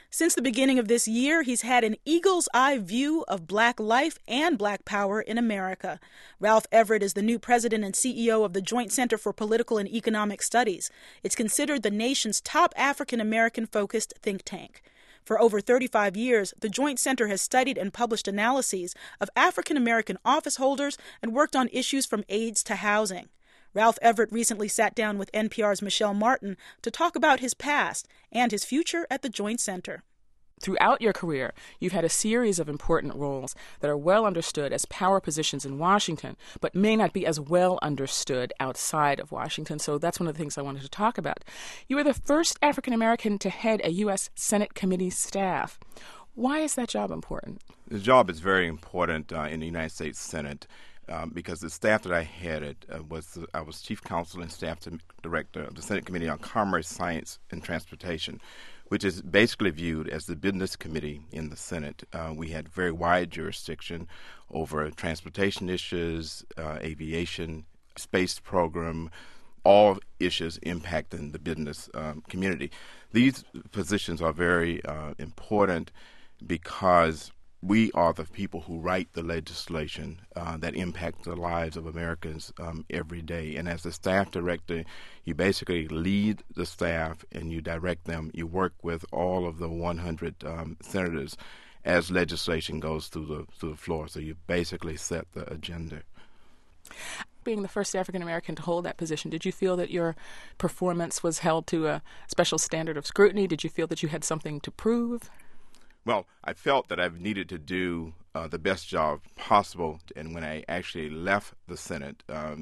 Since the beginning of this year, he's had an eagle's eye view of Black life and Black power in America. Ralph Everett is the new president and CEO of the Joint Center for Political and Economic Studies. It's considered the nation's top African-American-focused think tank. For over 35 years, the Joint Center has studied and published analyses of African-American office holders and worked on issues from AIDS to housing. Ralph Everett recently sat down with NPR's Michelle Martin to talk about his past and his future at the Joint Center. Throughout your career, you've had a series of important roles that are well understood as power positions in Washington, but may not be as well understood outside of Washington. So that's one of the things I wanted to talk about. You were the first African American to head a U.S. Senate committee staff. Why is that job important? The job is very important in the United States Senate. Because the staff that I headed I was chief counsel and staff director of the Senate Committee on Commerce, Science, and Transportation, which is basically viewed as the business committee in the Senate. We had very wide jurisdiction over transportation issues, aviation, space program, all issues impacting the business community. These positions are very important because we are the people who write the legislation that impacts the lives of Americans every day. And as the staff director, you basically lead the staff and you direct them. You work with all of the 100 senators as legislation goes through the floor. So you basically set the agenda. Being the first African American to hold that position, did you feel that your performance was held to a special standard of scrutiny? Did you feel that you had something to prove? Well, I felt that I needed to do the best job possible. And when I actually left the Senate,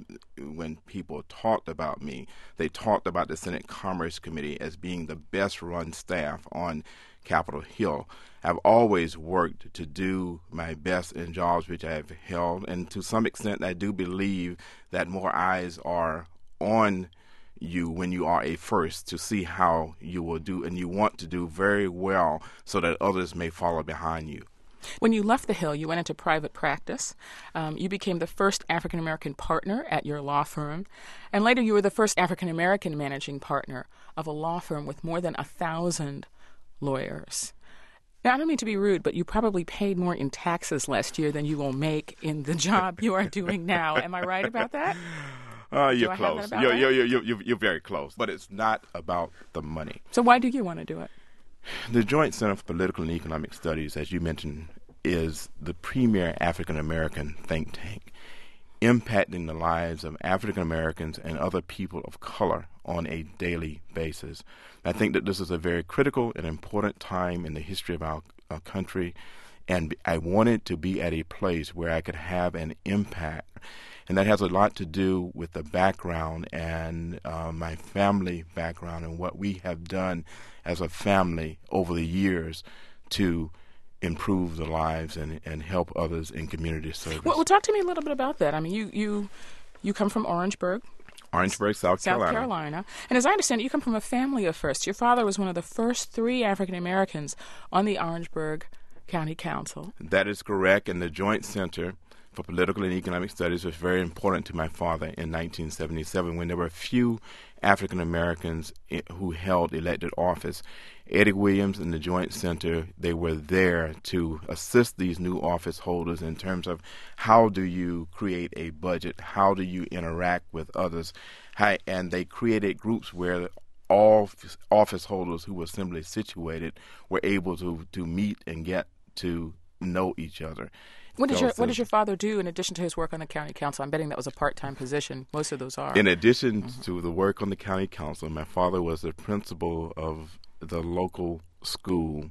when people talked about me, they talked about the Senate Commerce Committee as being the best run staff on Capitol Hill. I've always worked to do my best in jobs which I have held. And to some extent, I do believe that more eyes are on you when you are a first to see how you will do, and you want to do very well so that others may follow behind you. When you left the Hill, you went into private practice. You became the first African-American partner at your law firm, and later you were the first African-American managing partner of a law firm with more than 1,000 lawyers. Now, I don't mean to be rude, but you probably paid more in taxes last year than you will make in the job you are doing now. Am I right about that? You're close. You're very close. But it's not about the money. So why do you want to do it? The Joint Center for Political and Economic Studies, as you mentioned, is the premier African-American think tank impacting the lives of African-Americans and other people of color on a daily basis. I think that this is a very critical and important time in the history of our country, and I wanted to be at a place where I could have an impact. And that has a lot to do with the background and my family background and what we have done as a family over the years to improve the lives and help others in community service. Well, talk to me a little bit about that. I mean, you come from Orangeburg, South Carolina. And as I understand it, you come from a family of firsts. Your father was one of the first 3 African Americans on the Orangeburg County Council. That is correct. And the Joint Center for Political and Economic Studies was very important to my father in 1977 when there were few African Americans who held elected office. Eddie Williams and the Joint Center, they were there to assist these new office holders in terms of how do you create a budget, how do you interact with others, and they created groups where all office holders who were similarly situated were able to meet and get to know each other. What did your father do in addition to his work on the county council? I'm betting that was a part-time position. Most of those are. In addition to the work on the county council, my father was the principal of the local school,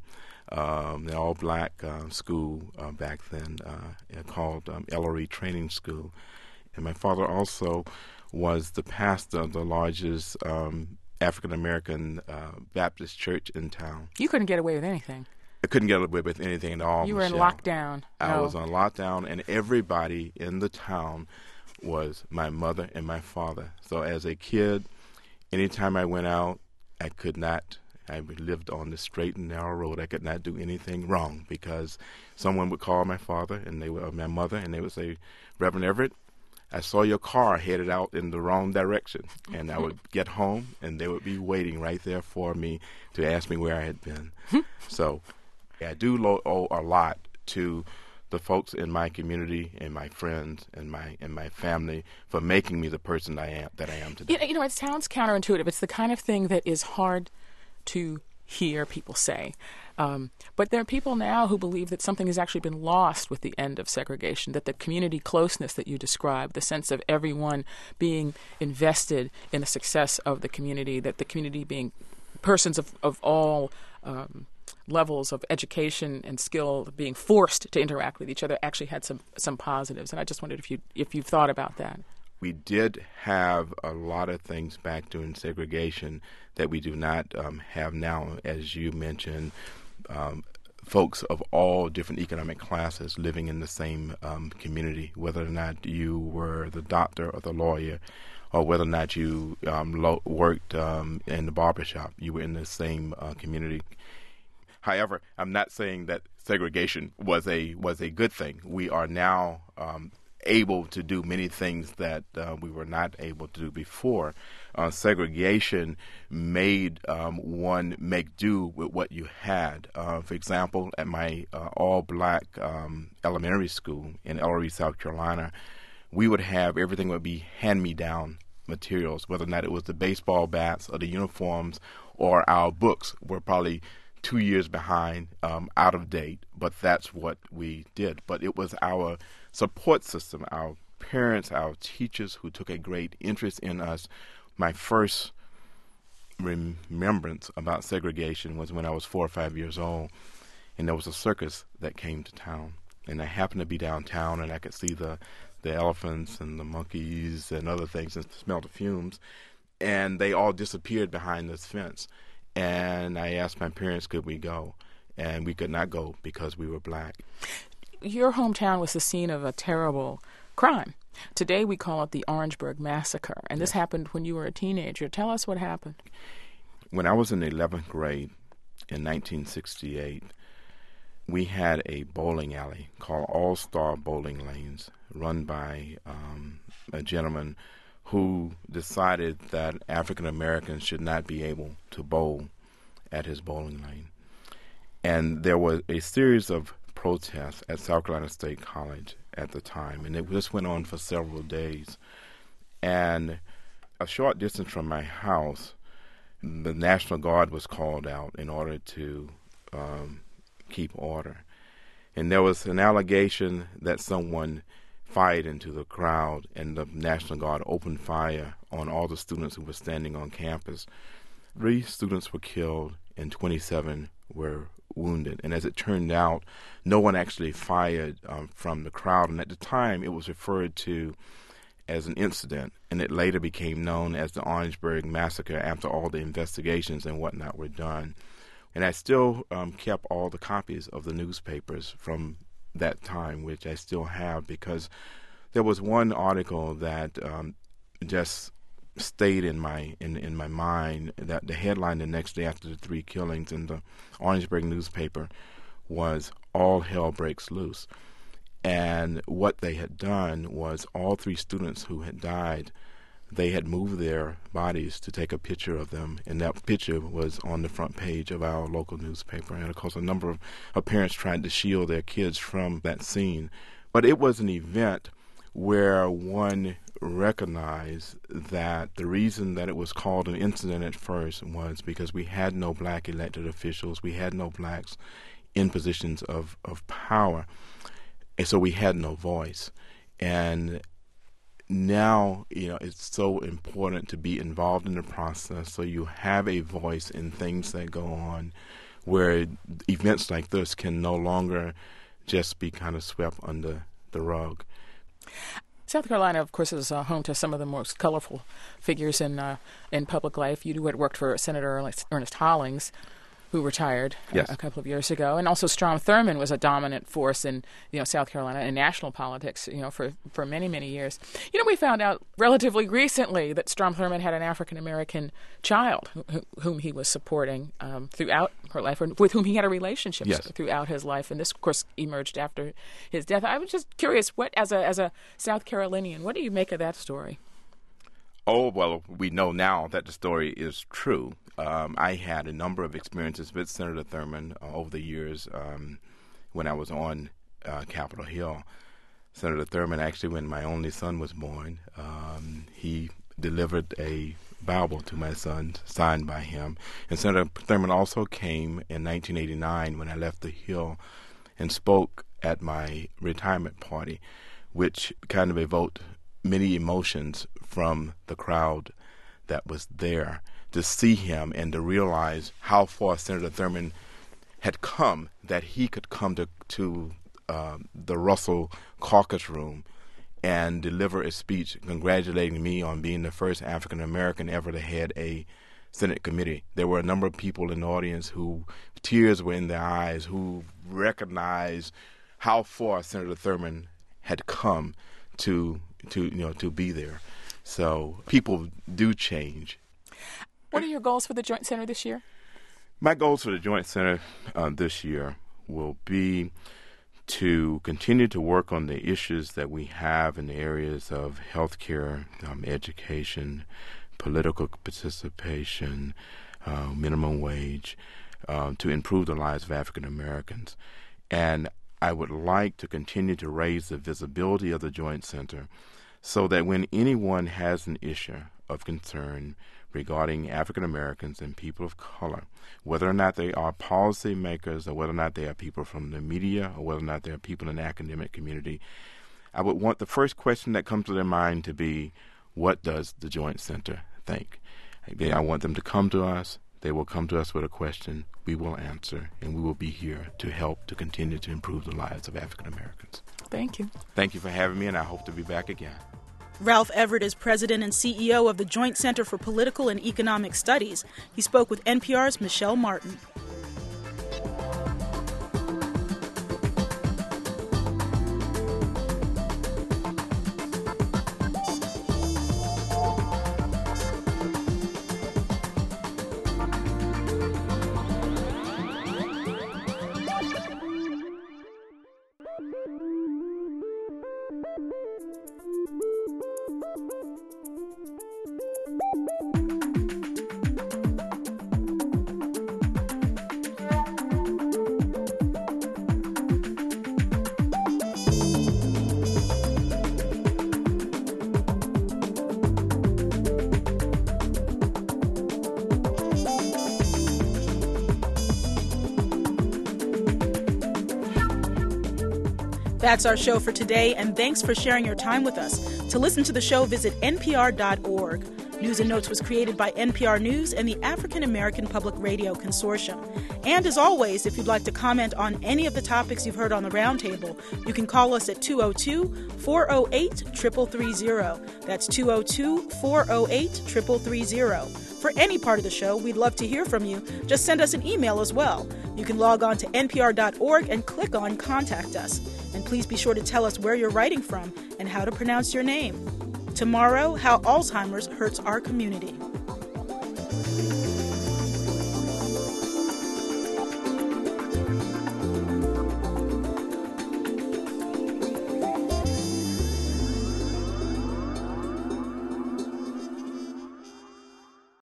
the all-black school back then called Ellery Training School. And my father also was the pastor of the largest African-American Baptist church in town. You couldn't get away with anything. I couldn't get away with anything at all. You were Michelle. in lockdown. I was on lockdown, and everybody in the town was my mother and my father. So as a kid, anytime I went out, I lived on the straight and narrow road. I could not do anything wrong because someone would call my father and my mother, and they would say, "Reverend Everett, I saw your car headed out in the wrong direction. And I would get home, and they would be waiting right there for me to ask me where I had been. So I do owe a lot to the folks in my community and my friends and my family for making me the person that I am today. It sounds counterintuitive. It's the kind of thing that is hard to hear people say. But there are people now who believe that something has actually been lost with the end of segregation, that the community closeness that you described, the sense of everyone being invested in the success of the community, that the community being persons of all levels of education and skill being forced to interact with each other actually had some positives. And I just wondered if you've thought about that. We did have a lot of things back during segregation that we do not have now. As you mentioned, folks of all different economic classes living in the same community, whether or not you were the doctor or the lawyer, or whether or not you worked in the barbershop, you were in the same community. However, I'm not saying that segregation was a good thing. We are now able to do many things that we were not able to do before. Segregation made one make do with what you had. For example, at my all-black elementary school in Ellery, South Carolina, we would have everything would be hand-me-down materials, whether or not it was the baseball bats or the uniforms or our books were probably 2 years behind, out of date, but that's what we did. But it was our support system, our parents, our teachers who took a great interest in us. My first remembrance about segregation was when I was 4 or 5 years old, and there was a circus that came to town. And I happened to be downtown, and I could see the elephants and the monkeys and other things and smell the fumes, and they all disappeared behind this fence. And I asked my parents, could we go? And we could not go because we were black. Your hometown was the scene of a terrible crime. Today we call it the Orangeburg Massacre, and this happened when you were a teenager. Tell us what happened. When I was in the 11th grade in 1968, we had a bowling alley called All-Star Bowling Lanes run by a gentleman who decided that African Americans should not be able to bowl at his bowling lane. And there was a series of protests at South Carolina State College at the time, and this went on for several days. And a short distance from my house, the National Guard was called out in order to keep order. And there was an allegation that someone fired into the crowd, and the National Guard opened fire on all the students who were standing on campus. 3 students were killed and 27 were wounded. And as it turned out, no one actually fired from the crowd. And at the time, it was referred to as an incident, and it later became known as the Orangeburg Massacre after all the investigations and whatnot were done. And I still kept all the copies of the newspapers from that time, which I still have, because there was one article that just stayed in my mind. That the headline the next day after the 3 killings in the Orangeburg newspaper was "All Hell Breaks Loose," and what they had done was all 3 students who had died, they had moved their bodies to take a picture of them, and that picture was on the front page of our local newspaper. And of course, a number of parents tried to shield their kids from that scene. But it was an event where one recognized that the reason that it was called an incident at first was because we had no black elected officials, we had no blacks in positions of power, and so we had no voice. And now, it's so important to be involved in the process so you have a voice in things that go on, where events like this can no longer just be kind of swept under the rug. South Carolina, of course, is home to some of the most colorful figures in public life. You had worked for Senator Ernest Hollings, who retired Yes. a couple of years ago. And also Strom Thurmond was a dominant force in, South Carolina and national politics, for many, many years. We found out relatively recently that Strom Thurmond had an African-American child whom he was supporting throughout her life, or with whom he had a relationship Yes. throughout his life. And this, of course, emerged after his death. I was just curious, what, as a South Carolinian, what do you make of that story? Oh, well, we know now that the story is true. I had a number of experiences with Senator Thurmond over the years when I was on Capitol Hill. Senator Thurmond, actually, when my only son was born, he delivered a Bible to my son, signed by him. And Senator Thurmond also came in 1989 when I left the Hill and spoke at my retirement party, which kind of evoked many emotions from the crowd that was there, to see him and to realize how far Senator Thurmond had come, that he could come to the Russell Caucus Room and deliver a speech congratulating me on being the first African American ever to head a Senate committee. There were a number of people in the audience who tears were in their eyes, who recognized how far Senator Thurmond had come to be there. So people do change. What are your goals for the Joint Center this year? My goals for the Joint Center this year will be to continue to work on the issues that we have in the areas of healthcare, education, political participation, minimum wage, to improve the lives of African Americans. And I would like to continue to raise the visibility of the Joint Center so that when anyone has an issue of concern regarding African Americans and people of color, whether or not they are policymakers or whether or not they are people from the media or whether or not they are people in the academic community, I would want the first question that comes to their mind to be, what does the Joint Center think? I want them to come to us. They will come to us with a question. We will answer, and we will be here to help to continue to improve the lives of African Americans. Thank you. Thank you for having me, and I hope to be back again. Ralph Everett is president and CEO of the Joint Center for Political and Economic Studies. He spoke with NPR's Michelle Martin. That's our show for today, and thanks for sharing your time with us. To listen to the show, visit npr.org. News and Notes was created by NPR News and the African American Public Radio Consortium. And as always, if you'd like to comment on any of the topics you've heard on the Roundtable, you can call us at 202-408-3330. That's 202-408-3330. For any part of the show, we'd love to hear from you. Just send us an email as well. You can log on to npr.org and click on Contact Us. And please be sure to tell us where you're writing from and how to pronounce your name. Tomorrow, how Alzheimer's hurts our community.